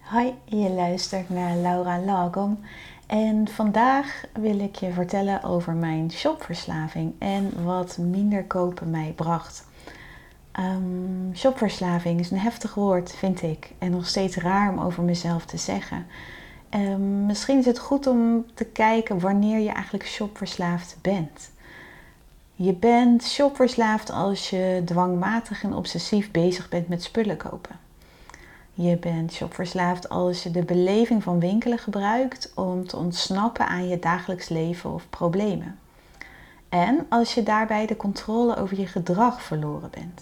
Hi, je luistert naar Laura Lagom en vandaag wil ik je vertellen over mijn shopverslaving en wat minder kopen mij bracht. Shopverslaving is een heftig woord, vind ik, en nog steeds raar om over mezelf te zeggen. Misschien is het goed om te kijken wanneer je eigenlijk shopverslaafd bent. Je bent shopverslaafd als je dwangmatig en obsessief bezig bent met spullen kopen. Je bent shopverslaafd als je de beleving van winkelen gebruikt om te ontsnappen aan je dagelijks leven of problemen. En als je daarbij de controle over je gedrag verloren bent.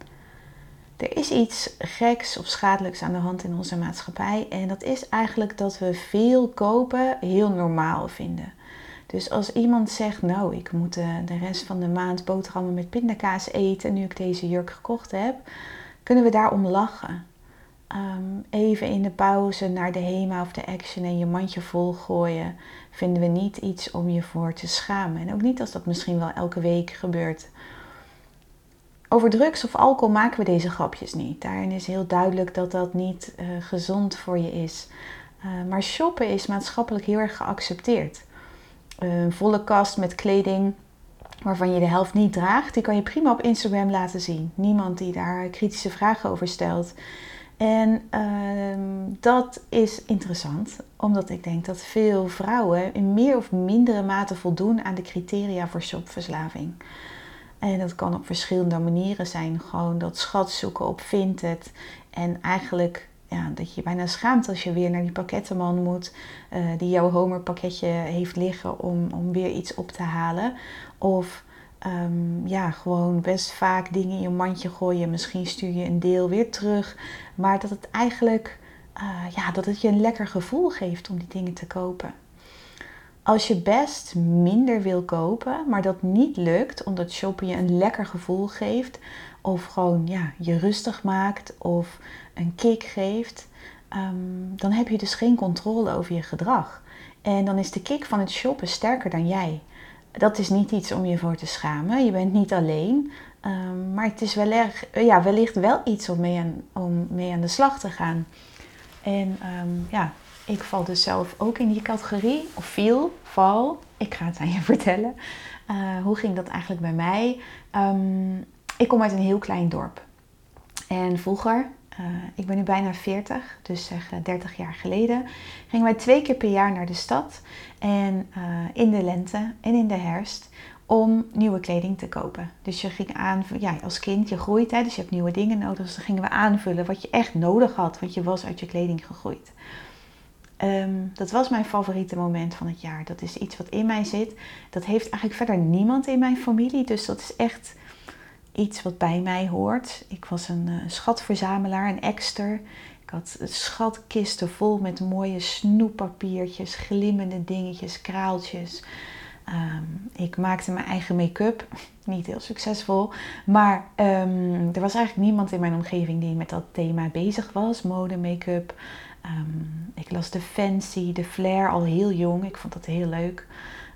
Er is iets geks of schadelijks aan de hand in onze maatschappij en dat is eigenlijk dat we veel kopen heel normaal vinden. Dus als iemand zegt, nou ik moet de rest van de maand boterhammen met pindakaas eten nu ik deze jurk gekocht heb, kunnen we daarom lachen. Even in de pauze naar de HEMA of de Action en je mandje vol gooien, vinden we niet iets om je voor te schamen. En ook niet als dat misschien wel elke week gebeurt. Over drugs of alcohol maken we deze grapjes niet. Daarin is heel duidelijk dat dat niet gezond voor je is. Maar shoppen is maatschappelijk heel erg geaccepteerd. Een volle kast met kleding waarvan je de helft niet draagt, die kan je prima op Instagram laten zien. Niemand die daar kritische vragen over stelt. En dat is interessant, omdat ik denk dat veel vrouwen in meer of mindere mate voldoen aan de criteria voor shopverslaving. En dat kan op verschillende manieren zijn. Gewoon dat schat zoeken op Vinted. En eigenlijk dat je je bijna schaamt als je weer naar die pakkettenman moet. Die jouw Homer-pakketje heeft liggen om weer iets op te halen. Of gewoon best vaak dingen in je mandje gooien. Misschien stuur je een deel weer terug. Maar dat het eigenlijk dat het je een lekker gevoel geeft om die dingen te kopen. Als je best minder wil kopen, maar dat niet lukt omdat shoppen je een lekker gevoel geeft, of gewoon je rustig maakt of een kick geeft, dan heb je dus geen controle over je gedrag. En dan is de kick van het shoppen sterker dan jij. Dat is niet iets om je voor te schamen. Je bent niet alleen. Maar het is wellicht wel iets om mee aan de slag te gaan. En ik val dus zelf ook in die categorie. Of val. Ik ga het aan je vertellen. Hoe ging dat eigenlijk bij mij? Ik kom uit een heel klein dorp. En vroeger, ik ben nu bijna 40, dus zeg 30 jaar geleden, gingen wij 2 keer per jaar naar de stad. En in de lente en in de herfst om nieuwe kleding te kopen. Dus je ging als kind, je groeit, dus je hebt nieuwe dingen nodig. Dus dan gingen we aanvullen wat je echt nodig had, want je was uit je kleding gegroeid. Dat was mijn favoriete moment van het jaar. Dat is iets wat in mij zit. Dat heeft eigenlijk verder niemand in mijn familie. Dus dat is echt iets wat bij mij hoort. Ik was een schatverzamelaar, een ekster. Ik had schatkisten vol met mooie snoeppapiertjes, glimmende dingetjes, kraaltjes. Ik maakte mijn eigen make-up. Niet heel succesvol. Maar er was eigenlijk niemand in mijn omgeving die met dat thema bezig was. Mode, make-up. Ik las de Fancy, de Flair al heel jong. Ik vond dat heel leuk.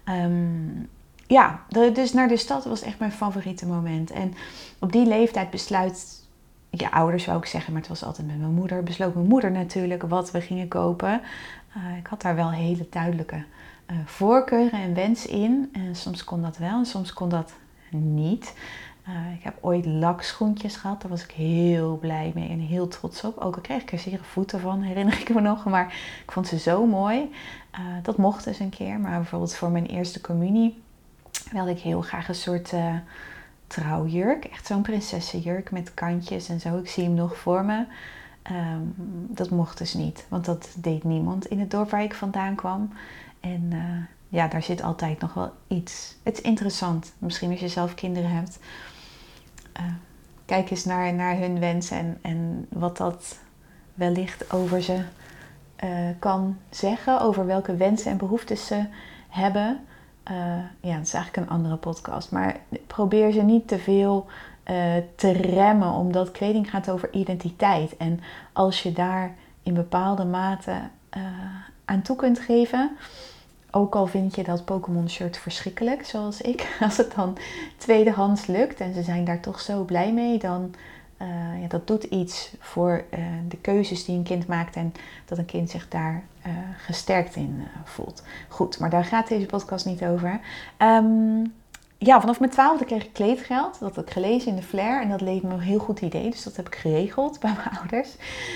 Dus naar de stad was echt mijn favoriete moment. En op die leeftijd besluit je ouders, wou ik zeggen, maar het was altijd met mijn moeder. Besloot mijn moeder natuurlijk wat we gingen kopen. Ik had daar wel hele duidelijke voorkeuren en wens in. En soms kon dat wel en soms kon dat niet. Ik heb ooit lakschoentjes gehad. Daar was ik heel blij mee en heel trots op. Ook al kreeg ik er zere voeten van, herinner ik me nog. Maar ik vond ze zo mooi. Dat mocht dus een keer. Maar bijvoorbeeld voor mijn eerste communie wilde ik heel graag een soort trouwjurk. Echt zo'n prinsessenjurk met kantjes en zo. Ik zie hem nog voor me. Dat mocht dus niet. Want dat deed niemand in het dorp waar ik vandaan kwam. En daar zit altijd nog wel iets. Het is interessant. Misschien als je zelf kinderen hebt. Kijk eens naar hun wensen en wat dat wellicht over ze kan zeggen. Over welke wensen en behoeftes ze hebben. Dat is eigenlijk een andere podcast. Maar probeer ze niet te veel te remmen. Omdat kleding gaat over identiteit. En als je daar in bepaalde mate aan toe kunt geven. Ook al vind je dat Pokémon shirt verschrikkelijk, zoals ik. Als het dan tweedehands lukt en ze zijn daar toch zo blij mee. Dan dat doet iets voor de keuzes die een kind maakt en dat een kind zich daar gesterkt in voelt. Goed, maar daar gaat deze podcast niet over. Vanaf mijn 12e kreeg ik kleedgeld. Dat had ik gelezen in de Flair en dat leek me een heel goed idee. Dus dat heb ik geregeld bij mijn ouders.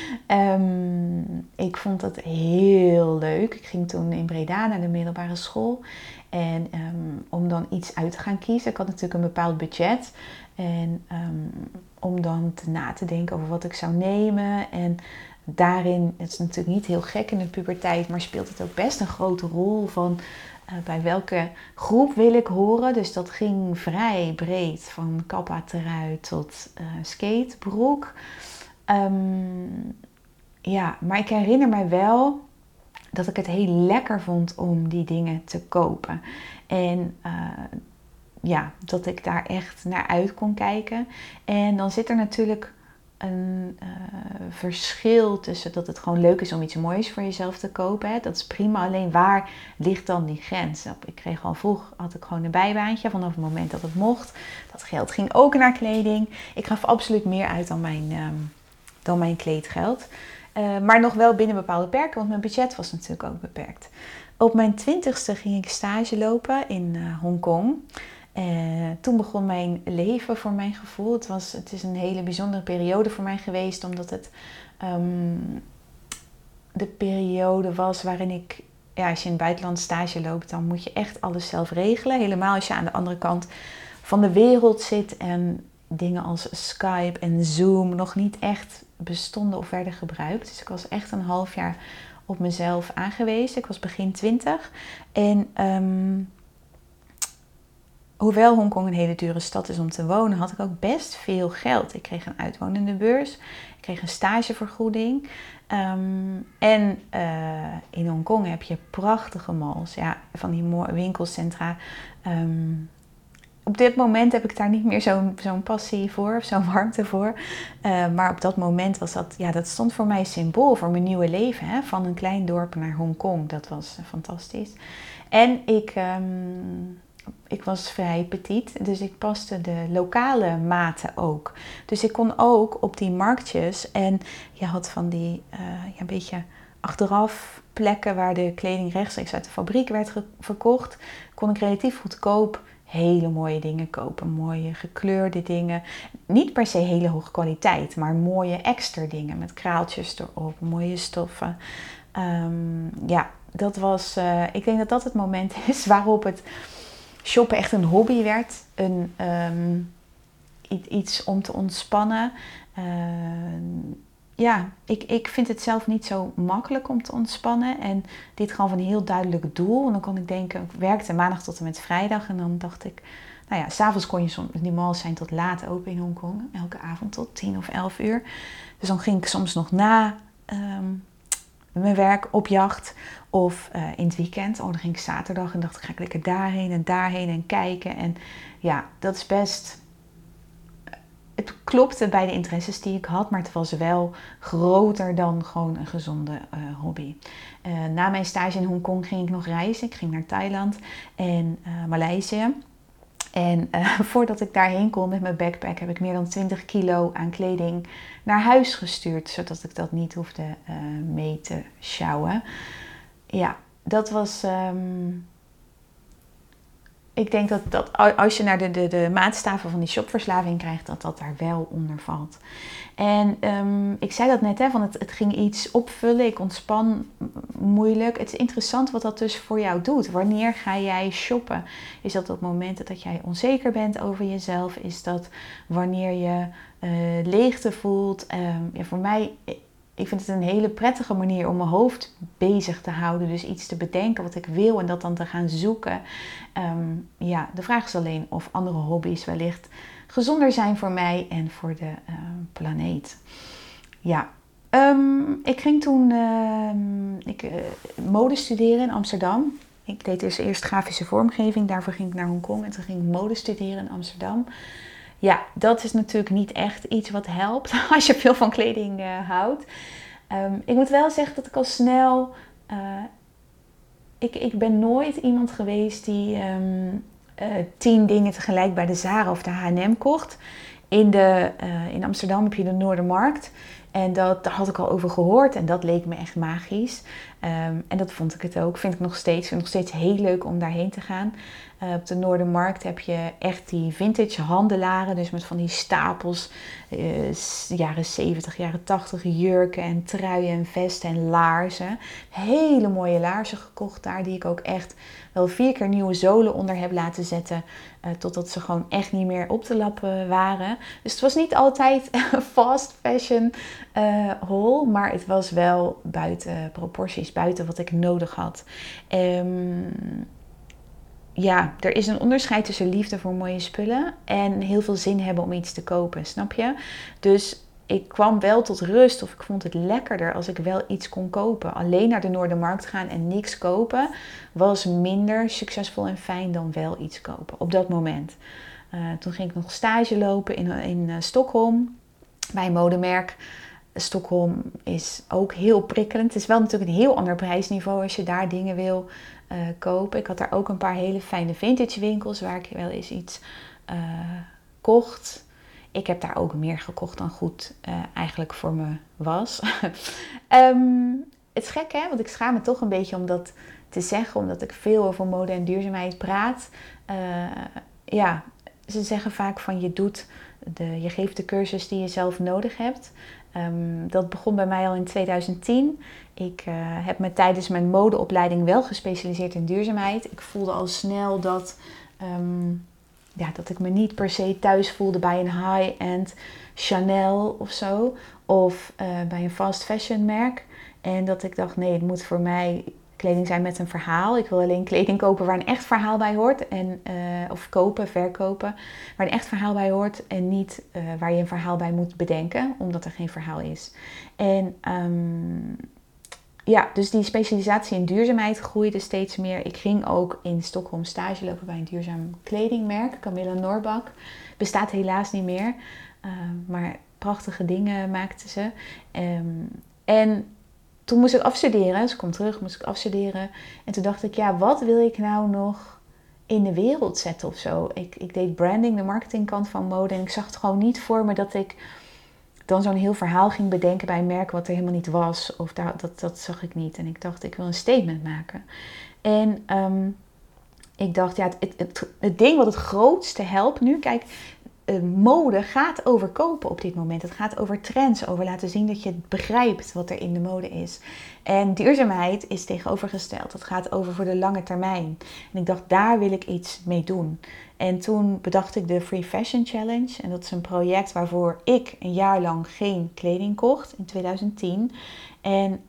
Ik vond dat heel leuk. Ik ging toen in Breda naar de middelbare school. En om dan iets uit te gaan kiezen. Ik had natuurlijk een bepaald budget. En om dan na te denken over wat ik zou nemen. En daarin, het is natuurlijk niet heel gek in de puberteit, maar speelt het ook best een grote rol van bij welke groep wil ik horen. Dus dat ging vrij breed, van kappa-trui tot skatebroek. Maar ik herinner mij wel dat ik het heel lekker vond om die dingen te kopen. En dat ik daar echt naar uit kon kijken. En dan zit er natuurlijk een verschil tussen dat het gewoon leuk is om iets moois voor jezelf te kopen. Hè. Dat is prima, alleen waar ligt dan die grens? Ik kreeg al vroeg, had ik gewoon een bijbaantje vanaf het moment dat het mocht. Dat geld ging ook naar kleding. Ik gaf absoluut meer uit dan mijn kleedgeld. Maar nog wel binnen bepaalde perken, want mijn budget was natuurlijk ook beperkt. Op mijn 20ste ging ik stage lopen in Hongkong. Toen begon mijn leven voor mijn gevoel. Het is een hele bijzondere periode voor mij geweest, omdat het de periode was waarin ik, als je in het buitenland stage loopt, dan moet je echt alles zelf regelen. Helemaal als je aan de andere kant van de wereld zit en dingen als Skype en Zoom nog niet echt bestonden of werden gebruikt. Dus ik was echt een half jaar op mezelf aangewezen. Ik was begin 20 en hoewel Hongkong een hele dure stad is om te wonen, had ik ook best veel geld. Ik kreeg een uitwonende beurs, ik kreeg een stagevergoeding. In Hongkong heb je prachtige malls, van die winkelcentra. Op dit moment heb ik daar niet meer zo'n passie voor, of zo'n warmte voor. Maar op dat moment was dat stond voor mij symbool voor mijn nieuwe leven. Hè? Van een klein dorp naar Hongkong, dat was fantastisch. En ik was vrij petit, dus ik paste de lokale maten ook. Dus ik kon ook op die marktjes en je had van die een beetje achteraf plekken waar de kleding rechtstreeks uit de fabriek werd verkocht, kon ik relatief goedkoop hele mooie dingen kopen. Mooie gekleurde dingen. Niet per se hele hoge kwaliteit, maar mooie extra dingen met kraaltjes erop, mooie stoffen. Dat was, ik denk dat dat het moment is waarop het shoppen echt een hobby werd. Iets om te ontspannen. Ik vind het zelf niet zo makkelijk om te ontspannen. En dit gaf een heel duidelijk doel. En dan kon ik denken, ik werkte maandag tot en met vrijdag. En dan dacht ik, 's avonds kon je soms, die malls zijn tot laat open in Hongkong. Elke avond tot 10 of 11 uur. Dus dan ging ik soms nog na mijn werk op jacht. Of in het weekend. Dan ging ik zaterdag en dacht ik, ga ik lekker daarheen en kijken. En dat is best... Het klopte bij de interesses die ik had, maar het was wel groter dan gewoon een gezonde hobby. Na mijn stage in Hongkong ging ik nog reizen. Ik ging naar Thailand en Maleisië. En voordat ik daarheen kon met mijn backpack heb ik meer dan 20 kilo aan kleding naar huis gestuurd. Zodat ik dat niet hoefde mee te sjouwen. Ja, dat was... Ik denk dat als je naar de maatstaven van die shopverslaving krijgt, dat daar wel onder valt. En ik zei dat net, van het ging iets opvullen. Ik ontspan moeilijk. Het is interessant wat dat dus voor jou doet. Wanneer ga jij shoppen? Is dat op momenten dat jij onzeker bent over jezelf? Is dat wanneer je leegte voelt? Voor mij... Ik vind het een hele prettige manier om mijn hoofd bezig te houden. Dus iets te bedenken wat ik wil en dat dan te gaan zoeken. De vraag is alleen of andere hobby's wellicht gezonder zijn voor mij en voor de planeet. Ik ging toen mode studeren in Amsterdam. Ik deed dus eerst grafische vormgeving. Daarvoor ging ik naar Hongkong en toen ging ik mode studeren in Amsterdam. Ja, dat is natuurlijk niet echt iets wat helpt als je veel van kleding houdt. Ik moet wel zeggen dat ik al snel... Ik ben nooit iemand geweest die 10 dingen tegelijk bij de Zara of de H&M kocht. In Amsterdam heb je de Noordermarkt. En daar had ik al over gehoord en dat leek me echt magisch. En dat vond ik het ook. Vind ik nog steeds. Vind ik nog steeds heel leuk om daarheen te gaan. Op de Noordermarkt heb je echt die vintage handelaren. Dus met van die stapels jaren 70, jaren 80 jurken en truien en vesten en laarzen. Hele mooie laarzen gekocht daar die ik ook echt wel 4 keer nieuwe zolen onder heb laten zetten. Totdat ze gewoon echt niet meer op te lappen waren. Dus het was niet altijd fast fashion haul. Maar het was wel buiten proporties. Buiten wat ik nodig had. Ja, er is een onderscheid tussen liefde voor mooie spullen en heel veel zin hebben om iets te kopen, snap je? Dus ik kwam wel tot rust of ik vond het lekkerder als ik wel iets kon kopen. Alleen naar de Noordermarkt gaan en niks kopen was minder succesvol en fijn dan wel iets kopen op dat moment. Toen ging ik nog stage lopen in Stockholm bij een modemerk. Stockholm is ook heel prikkelend. Het is wel natuurlijk een heel ander prijsniveau als je daar dingen wil kopen. Ik had daar ook een paar hele fijne vintage winkels waar ik wel eens iets kocht. Ik heb daar ook meer gekocht dan goed eigenlijk voor me was. Het is gek hè, want ik schaam me toch een beetje om dat te zeggen. Omdat ik veel over mode en duurzaamheid praat. Ja, ze zeggen vaak van je geeft de cursus die je zelf nodig hebt. Dat begon bij mij al in 2010. Ik heb me tijdens mijn modeopleiding wel gespecialiseerd in duurzaamheid. Ik voelde al snel dat ik me niet per se thuis voelde bij een high-end Chanel of zo. Of bij een fast fashion merk. En dat ik dacht, nee, het moet voor mij kleding zijn met een verhaal. Ik wil alleen kleding kopen waar een echt verhaal bij hoort. Of verkopen, waar een echt verhaal bij hoort. En niet waar je een verhaal bij moet bedenken, omdat er geen verhaal is. En dus die specialisatie in duurzaamheid groeide steeds meer. Ik ging ook in Stockholm stage lopen bij een duurzaam kledingmerk. Camilla Norbak. Bestaat helaas niet meer. Maar prachtige dingen maakten ze. En toen moest ik afstuderen. Dus ik kom terug, moest ik afstuderen. En toen dacht ik, ja, wat wil ik nou nog in de wereld zetten of zo? Ik deed branding, de marketingkant van mode. En ik zag het gewoon niet voor me dat ik dan zo'n heel verhaal ging bedenken bij een merk wat er helemaal niet was. Of dat zag ik niet. En ik dacht, ik wil een statement maken. En ik dacht, ja, het ding wat het grootste helpt nu. Kijk, mode gaat over kopen op dit moment. Het gaat over trends, over laten zien dat je begrijpt wat er in de mode is. En duurzaamheid is tegenovergesteld. Het gaat over voor de lange termijn. En ik dacht, daar wil ik iets mee doen. En toen bedacht ik de Free Fashion Challenge. En dat is een project waarvoor ik een jaar lang geen kleding kocht in 2010. En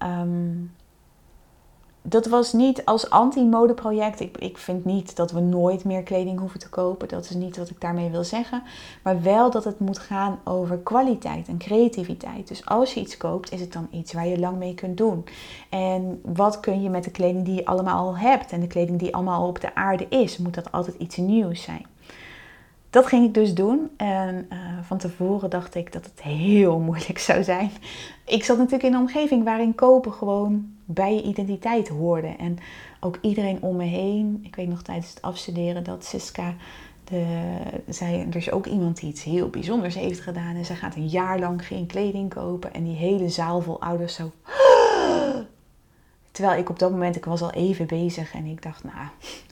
dat was niet als anti-modeproject. Ik vind niet dat we nooit meer kleding hoeven te kopen. Dat is niet wat ik daarmee wil zeggen. Maar wel dat het moet gaan over kwaliteit en creativiteit. Dus als je iets koopt, is het dan iets waar je lang mee kunt doen. En wat kun je met de kleding die je allemaal al hebt en de kleding die allemaal al op de aarde is? Moet dat altijd iets nieuws zijn? Dat ging ik dus doen en van tevoren dacht ik dat het heel moeilijk zou zijn. Ik zat natuurlijk in een omgeving waarin kopen gewoon bij je identiteit hoorde. En ook iedereen om me heen. Ik weet nog tijdens het afstuderen dat Siska zei, er is ook iemand die iets heel bijzonders heeft gedaan. En zij gaat een jaar lang geen kleding kopen. En die hele zaal vol ouders zo. Terwijl ik op dat moment, ik was al even bezig en ik dacht, nou.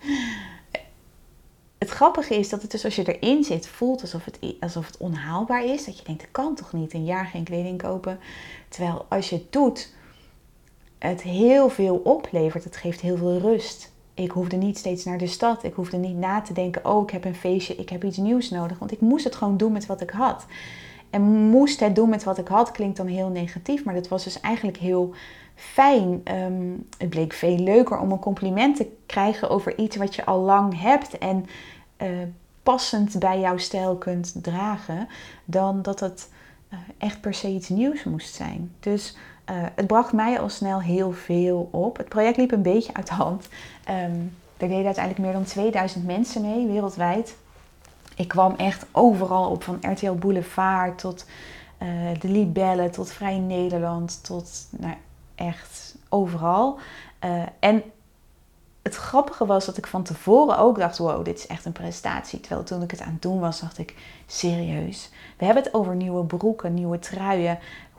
Het grappige is dat het dus als je erin zit voelt alsof het onhaalbaar is. Dat je denkt, ik kan toch niet een jaar geen kleding kopen. Terwijl als je het doet, het heel veel oplevert. Het geeft heel veel rust. Ik hoefde niet steeds naar de stad. Ik hoefde niet na te denken, oh ik heb een feestje, ik heb iets nieuws nodig. Want ik moest het gewoon doen met wat ik had. En moest het doen met wat ik had klinkt dan heel negatief. Maar dat was dus eigenlijk heel fijn. Het bleek veel leuker om een compliment te krijgen over iets wat je al lang hebt. En passend bij jouw stijl kunt dragen. Dan dat het echt per se iets nieuws moest zijn. Dus het bracht mij al snel heel veel op. Het project liep een beetje uit de hand. Er deden uiteindelijk meer dan 2000 mensen mee, wereldwijd. Ik kwam echt overal op, van RTL Boulevard tot de Libellen, tot Vrij Nederland, tot echt overal. En het grappige was dat ik van tevoren ook dacht, wow, dit is echt een prestatie. Terwijl toen ik het aan het doen was, dacht ik, serieus? We hebben het over nieuwe broeken, nieuwe truien.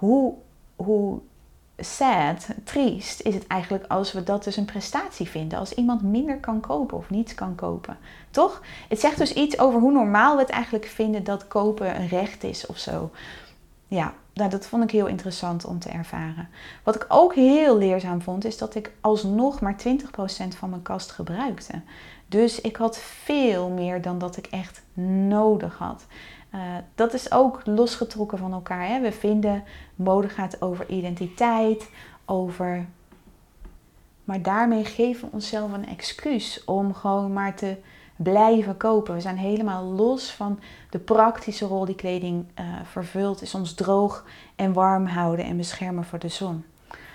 Hoe sad, triest is het eigenlijk als we dat dus een prestatie vinden. Als iemand minder kan kopen of niets kan kopen. Toch? Het zegt dus iets over hoe normaal we het eigenlijk vinden dat kopen een recht is of zo. Ja, nou, dat vond ik heel interessant om te ervaren. Wat ik ook heel leerzaam vond, is dat ik alsnog maar 20% van mijn kast gebruikte. Dus ik had veel meer dan dat ik echt nodig had. Dat is ook losgetrokken van elkaar. Hè? We vinden, mode gaat over identiteit, over... Maar daarmee geven we onszelf een excuus om gewoon maar te blijven kopen. We zijn helemaal los van de praktische rol die kleding vervult. Is ons droog en warm houden en beschermen voor de zon.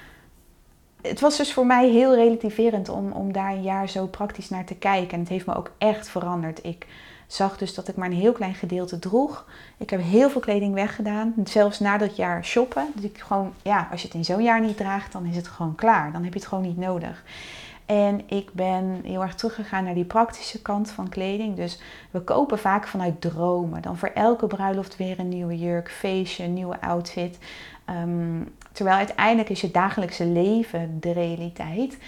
Het was dus voor mij heel relativerend om daar een jaar zo praktisch naar te kijken. En het heeft me ook echt veranderd. Ik zag dus dat ik maar een heel klein gedeelte droeg. Ik heb heel veel kleding weggedaan. Zelfs na dat jaar shoppen. Dus ik gewoon, ja, als je het in zo'n jaar niet draagt, dan is het gewoon klaar. Dan heb je het gewoon niet nodig. En ik ben heel erg teruggegaan naar die praktische kant van kleding. Dus we kopen vaak vanuit dromen. Dan voor elke bruiloft weer een nieuwe jurk, feestje, een nieuwe outfit. Terwijl uiteindelijk is je dagelijkse leven de realiteit.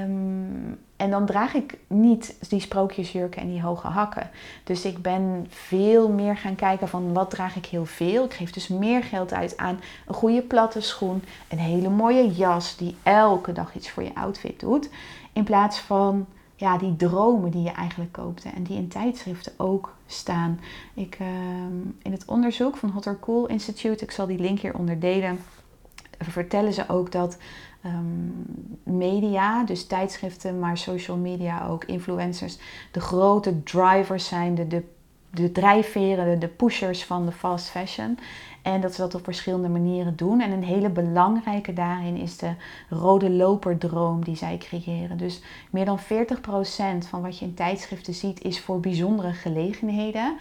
En dan draag ik niet die sprookjesjurken en die hoge hakken. Dus ik ben veel meer gaan kijken van wat draag ik heel veel. Ik geef dus meer geld uit aan een goede platte schoen. Een hele mooie jas die elke dag iets voor je outfit doet. In plaats van ja, die dromen die je eigenlijk koopte. En die in tijdschriften ook staan. In het onderzoek van Hot or Cool Institute, ik zal die link hieronder delen, vertellen ze ook dat media, dus tijdschriften, maar social media ook, influencers, de grote drivers zijn, de drijfveren, de pushers van de fast fashion. En dat ze dat op verschillende manieren doen. En een hele belangrijke daarin is de rode loperdroom die zij creëren. Dus meer dan 40% van wat je in tijdschriften ziet is voor bijzondere gelegenheden.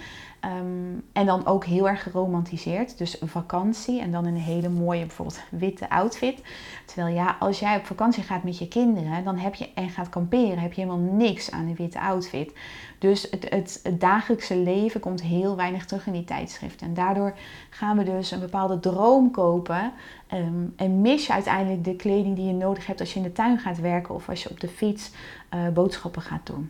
En dan ook heel erg geromantiseerd. Dus een vakantie en dan een hele mooie bijvoorbeeld witte outfit. Terwijl ja, als jij op vakantie gaat met je kinderen dan en gaat kamperen, heb je helemaal niks aan een witte outfit. Dus het dagelijkse leven komt heel weinig terug in die tijdschriften. En daardoor gaan we dus een bepaalde droom kopen. En mis je uiteindelijk de kleding die je nodig hebt als je in de tuin gaat werken of als je op de fiets boodschappen gaat doen.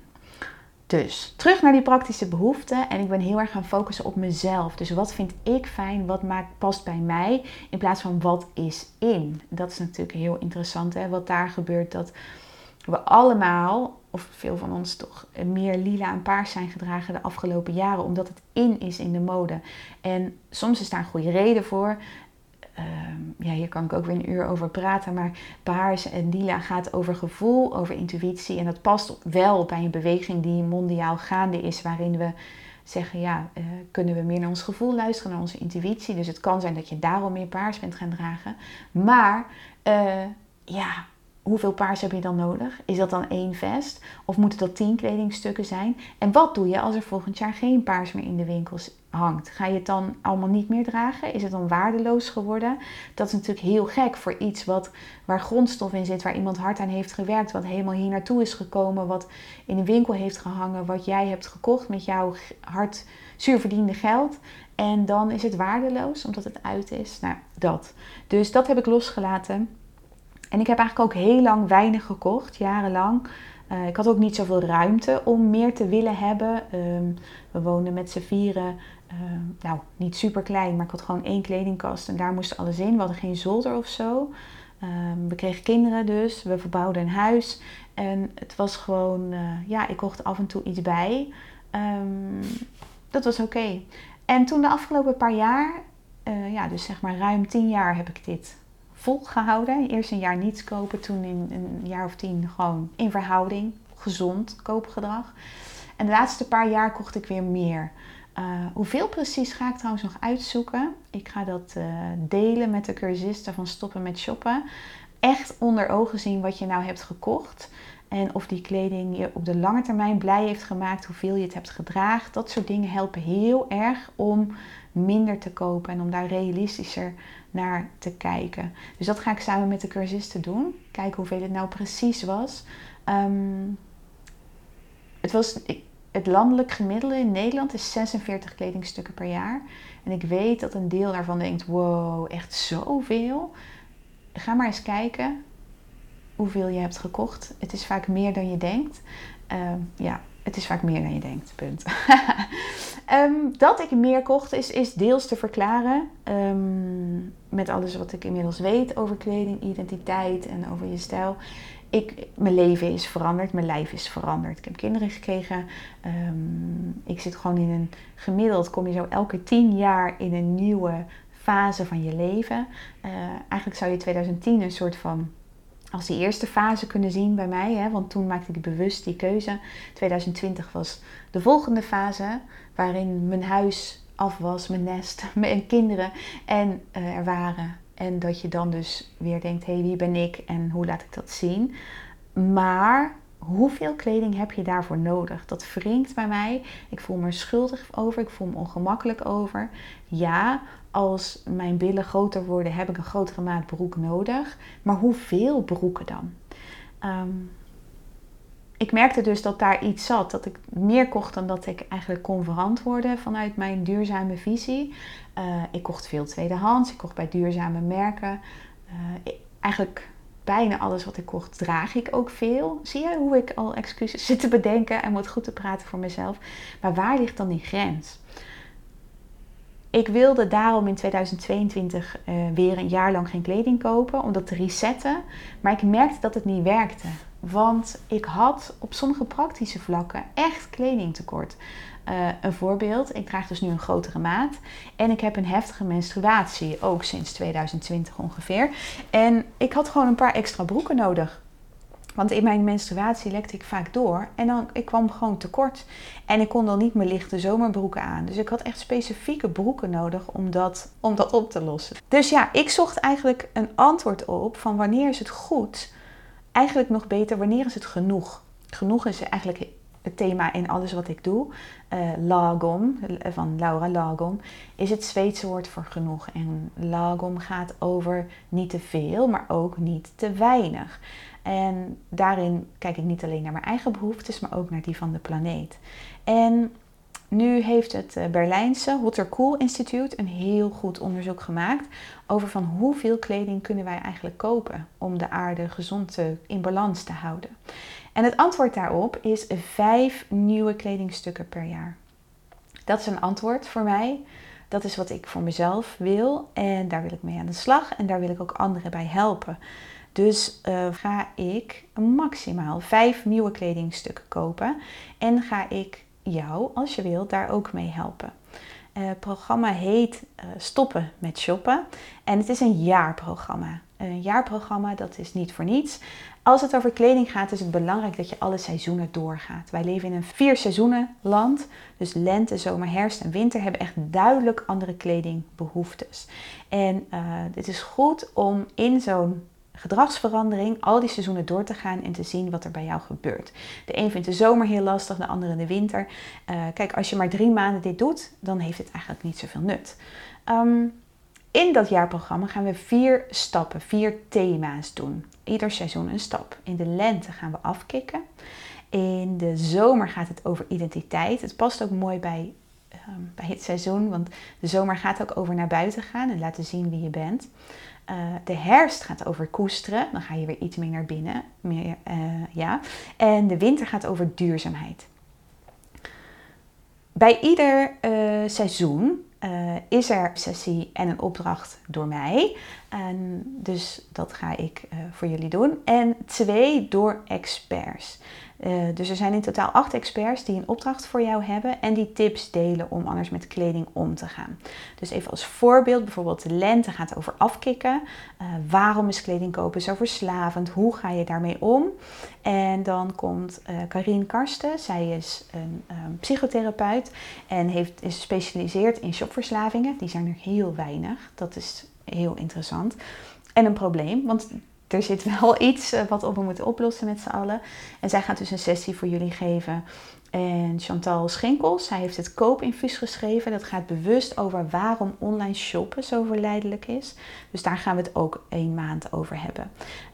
Dus terug naar die praktische behoeften en ik ben heel erg gaan focussen op mezelf. Dus wat vind ik fijn, wat past bij mij in plaats van wat is in. Dat is natuurlijk heel interessant, hè? Wat daar gebeurt, dat we allemaal, of veel van ons toch, meer lila en paars zijn gedragen de afgelopen jaren. Omdat het in is in de mode. En soms is daar een goede reden voor. Ja, hier kan ik ook weer een uur over praten, maar paars en lila gaat over gevoel, over intuïtie. En dat past wel bij een beweging die mondiaal gaande is, waarin we zeggen, ja, kunnen we meer naar ons gevoel luisteren, naar onze intuïtie. Dus het kan zijn dat je daarom meer paars bent gaan dragen. Maar, ja, hoeveel paars heb je dan nodig? Is dat dan 1 vest? Of moeten dat 10 kledingstukken zijn? En wat doe je als er volgend jaar geen paars meer in de winkels hangt? Ga je het dan allemaal niet meer dragen? Is het dan waardeloos geworden? Dat is natuurlijk heel gek voor iets waar grondstof in zit, waar iemand hard aan heeft gewerkt, wat helemaal hier naartoe is gekomen, wat in een winkel heeft gehangen, wat jij hebt gekocht met jouw hard zuur verdiende geld. En dan is het waardeloos, omdat het uit is. Nou, dat. Dus dat heb ik losgelaten. En ik heb eigenlijk ook heel lang weinig gekocht, jarenlang. Ik had ook niet zoveel ruimte om meer te willen hebben. We woonden met z'n vieren, nou niet super klein, maar ik had gewoon 1 kledingkast en daar moest alles in. We hadden geen zolder of zo. We kregen kinderen dus, we verbouwden een huis. En het was gewoon, ja, ik kocht af en toe iets bij. Dat was oké. En toen de afgelopen paar jaar, ja, dus zeg maar ruim 10 jaar heb ik dit volgehouden. Eerst een jaar niets kopen, toen in een jaar of 10 gewoon in verhouding, gezond koopgedrag. En de laatste paar jaar kocht ik weer meer. Hoeveel precies ga ik trouwens nog uitzoeken. Ik ga dat delen met de cursisten van Stoppen met Shoppen. Echt onder ogen zien wat je nou hebt gekocht. En of die kleding je op de lange termijn blij heeft gemaakt. Hoeveel je het hebt gedragen. Dat soort dingen helpen heel erg om minder te kopen. En om daar realistischer naar te kijken. Dus dat ga ik samen met de cursisten doen. Kijken hoeveel het nou precies was. Het landelijk gemiddelde in Nederland is 46 kledingstukken per jaar. En ik weet dat een deel daarvan denkt, wow, echt zoveel. Ga maar eens kijken hoeveel je hebt gekocht. Het is vaak meer dan je denkt. Het is vaak meer dan je denkt, punt. Dat ik meer kocht is deels te verklaren. Met alles wat ik inmiddels weet over kleding, identiteit en over je stijl. Mijn leven is veranderd, mijn lijf is veranderd. Ik heb kinderen gekregen. Ik zit gewoon gemiddeld kom je zo elke 10 jaar in een nieuwe fase van je leven. Eigenlijk zou je 2010 een soort van als die eerste fase kunnen zien bij mij. Hè? Want toen maakte ik bewust die keuze. 2020 was de volgende fase waarin mijn huis af was, mijn nest, mijn kinderen en er waren. En dat je dan dus weer denkt, hé, wie ben ik en hoe laat ik dat zien? Maar hoeveel kleding heb je daarvoor nodig? Dat wringt bij mij. Ik voel me schuldig over, ik voel me ongemakkelijk over. Ja, als mijn billen groter worden, heb ik een grotere maat broek nodig. Maar hoeveel broeken dan? Ik merkte dus dat daar iets zat. Dat ik meer kocht dan dat ik eigenlijk kon verantwoorden vanuit mijn duurzame visie. Ik kocht veel tweedehands. Ik kocht bij duurzame merken. Eigenlijk bijna alles wat ik kocht draag ik ook veel. Zie je hoe ik al excuses zit te bedenken en wat goed te praten voor mezelf. Maar waar ligt dan die grens? Ik wilde daarom in 2022 weer een jaar lang geen kleding kopen. Om dat te resetten. Maar ik merkte dat het niet werkte. Want ik had op sommige praktische vlakken echt kledingtekort. Een voorbeeld, ik draag dus nu een grotere maat. En ik heb een heftige menstruatie, ook sinds 2020 ongeveer. En ik had gewoon een paar extra broeken nodig. Want in mijn menstruatie lekte ik vaak door. En ik kwam gewoon tekort. En ik kon dan niet mijn lichte zomerbroeken aan. Dus ik had echt specifieke broeken nodig om dat op te lossen. Dus ja, ik zocht eigenlijk een antwoord op van wanneer is het goed. Eigenlijk nog beter, wanneer is het genoeg? Genoeg is eigenlijk het thema in alles wat ik doe. Lagom, van Laura Lagom, is het Zweedse woord voor genoeg. En lagom gaat over niet te veel, maar ook niet te weinig. En daarin kijk ik niet alleen naar mijn eigen behoeftes, maar ook naar die van de planeet. En nu heeft het Berlijnse Hotter Cool Instituut een heel goed onderzoek gemaakt over van hoeveel kleding kunnen wij eigenlijk kopen om de aarde gezond in balans te houden. En het antwoord daarop is 5 nieuwe kledingstukken per jaar. Dat is een antwoord voor mij. Dat is wat ik voor mezelf wil en daar wil ik mee aan de slag en daar wil ik ook anderen bij helpen. Dus ga ik maximaal 5 nieuwe kledingstukken kopen en ga ik jou, als je wilt, daar ook mee helpen. Het programma heet Stoppen met shoppen en het is een jaarprogramma. Een jaarprogramma, dat is niet voor niets. Als het over kleding gaat, is het belangrijk dat je alle seizoenen doorgaat. Wij leven in een 4 seizoenen land. Dus lente, zomer, herfst en winter hebben echt duidelijk andere kledingbehoeftes. En het is goed om in zo'n gedragsverandering al die seizoenen door te gaan en te zien wat er bij jou gebeurt. De een vindt de zomer heel lastig, de andere de winter. Kijk, als je maar 3 maanden dit doet, dan heeft het eigenlijk niet zoveel nut. In dat jaarprogramma gaan we 4 stappen, 4 thema's doen. Ieder seizoen een stap. In de lente gaan we afkicken. In de zomer gaat het over identiteit. Het past ook mooi bij het seizoen, want de zomer gaat ook over naar buiten gaan en laten zien wie je bent. De herfst gaat over koesteren. Dan ga je weer iets meer naar binnen. En de winter gaat over duurzaamheid. Bij ieder seizoen is er een sessie en een opdracht door mij. Dus dat ga ik voor jullie doen. En 2 door experts. Dus er zijn in totaal 8 experts die een opdracht voor jou hebben en die tips delen om anders met kleding om te gaan. Dus even als voorbeeld, bijvoorbeeld de lente gaat over afkicken. Waarom is kleding kopen zo verslavend? Hoe ga je daarmee om? En dan komt Karien Karsten. Zij is een psychotherapeut en is gespecialiseerd in shopverslavingen. Die zijn er heel weinig. Dat is heel interessant. En een probleem, want er zit wel iets wat we moeten oplossen met z'n allen. En zij gaat dus een sessie voor jullie geven En Chantal Schenkels, zij heeft het koopinfuus geschreven. Dat gaat bewust over waarom online shoppen zo verleidelijk is. Dus daar gaan we het ook 1 maand over hebben.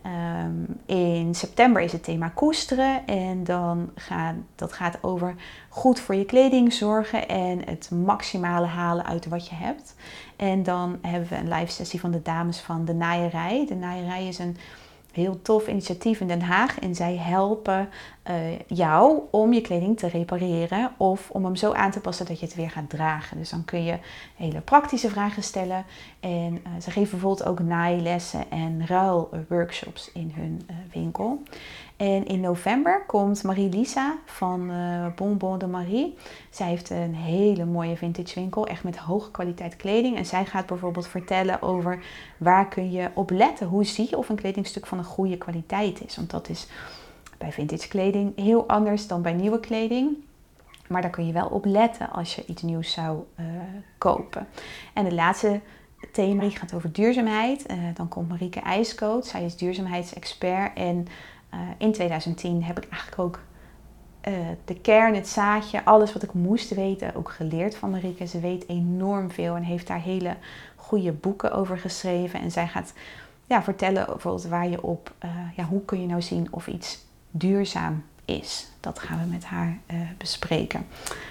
In september is het thema koesteren. En dat gaat over goed voor je kleding zorgen en het maximale halen uit wat je hebt. En dan hebben we een live sessie van de dames van De Naaierij. De Naaierij is een heel tof initiatief in Den Haag. En zij helpen jou om je kleding te repareren of om hem zo aan te passen dat je het weer gaat dragen. Dus dan kun je hele praktische vragen stellen. En ze geven bijvoorbeeld ook naailessen en ruilworkshops in hun winkel. En in november komt Marie-Lisa van Bonbon de Marie. Zij heeft een hele mooie vintage winkel, echt met hoge kwaliteit kleding. En zij gaat bijvoorbeeld vertellen over waar kun je op letten. Hoe zie je of een kledingstuk van een goede kwaliteit is. Want dat is bij vintage kleding heel anders dan bij nieuwe kleding. Maar daar kun je wel op letten als je iets nieuws zou kopen. En de laatste thema gaat over duurzaamheid. Dan komt Marieke IJskoot. Zij is duurzaamheidsexpert. En in 2010 heb ik eigenlijk ook de kern, het zaadje, alles wat ik moest weten ook geleerd van Marieke. Ze weet enorm veel en heeft daar hele goede boeken over geschreven. En zij gaat vertellen bijvoorbeeld waar je op, hoe kun je nou zien of iets duurzaam is. Dat gaan we met haar bespreken.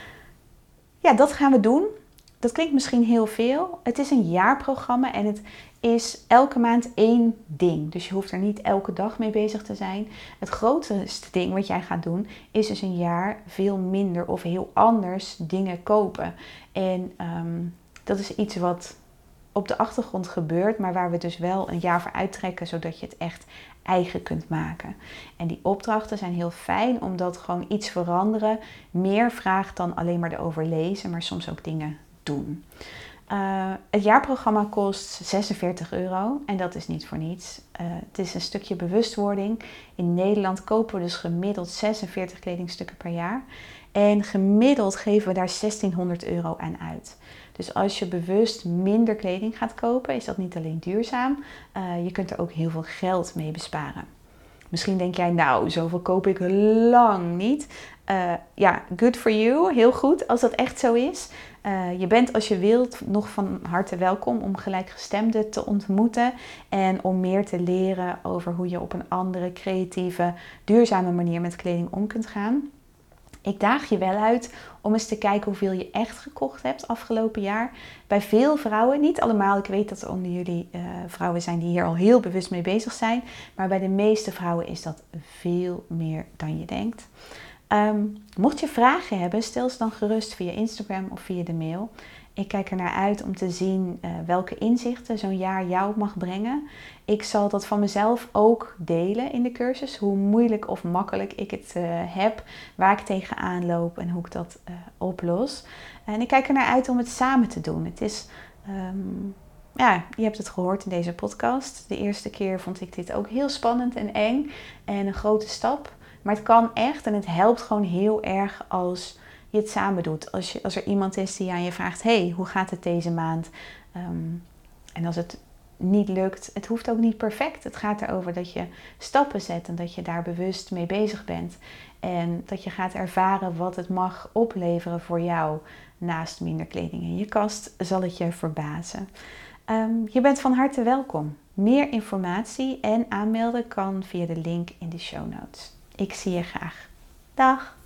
Ja, dat gaan we doen. Dat klinkt misschien heel veel. Het is een jaarprogramma en het is elke maand 1 ding. Dus je hoeft er niet elke dag mee bezig te zijn. Het grootste ding wat jij gaat doen is dus een jaar veel minder of heel anders dingen kopen. En dat is iets wat op de achtergrond gebeurt, maar waar we dus wel een jaar voor uittrekken, zodat je het echt eigen kunt maken. En die opdrachten zijn heel fijn, omdat gewoon iets veranderen meer vraagt dan alleen maar erover lezen, maar soms ook dingen doen. Het jaarprogramma kost €46 en dat is niet voor niets. Het is een stukje bewustwording. In Nederland kopen we dus gemiddeld 46 kledingstukken per jaar. En gemiddeld geven we daar €1600 aan uit. Dus als je bewust minder kleding gaat kopen, is dat niet alleen duurzaam. Je kunt er ook heel veel geld mee besparen. Misschien denk jij, nou, zoveel koop ik lang niet. Good for you. Heel goed als dat echt zo is. Je bent als je wilt nog van harte welkom om gelijkgestemden te ontmoeten. En om meer te leren over hoe je op een andere, creatieve, duurzame manier met kleding om kunt gaan. Ik daag je wel uit om eens te kijken hoeveel je echt gekocht hebt afgelopen jaar. Bij veel vrouwen, niet allemaal, ik weet dat er onder jullie vrouwen zijn die hier al heel bewust mee bezig zijn. Maar bij de meeste vrouwen is dat veel meer dan je denkt. Mocht je vragen hebben, stel ze dan gerust via Instagram of via de mail. Ik kijk er naar uit om te zien welke inzichten zo'n jaar jou mag brengen. Ik zal dat van mezelf ook delen in de cursus. Hoe moeilijk of makkelijk ik het heb. Waar ik tegenaan loop en hoe ik dat oplos. En ik kijk er naar uit om het samen te doen. Het is, je hebt het gehoord in deze podcast. De eerste keer vond ik dit ook heel spannend en eng. En een grote stap. Maar het kan echt en het helpt gewoon heel erg als je het samen doet. Als er iemand is die aan je vraagt, hey, hoe gaat het deze maand? En als het niet lukt, het hoeft ook niet perfect. Het gaat erover dat je stappen zet en dat je daar bewust mee bezig bent. En dat je gaat ervaren wat het mag opleveren voor jou naast minder kleding in je kast, zal het je verbazen. Je bent van harte welkom. Meer informatie en aanmelden kan via de link in de show notes. Ik zie je graag. Dag!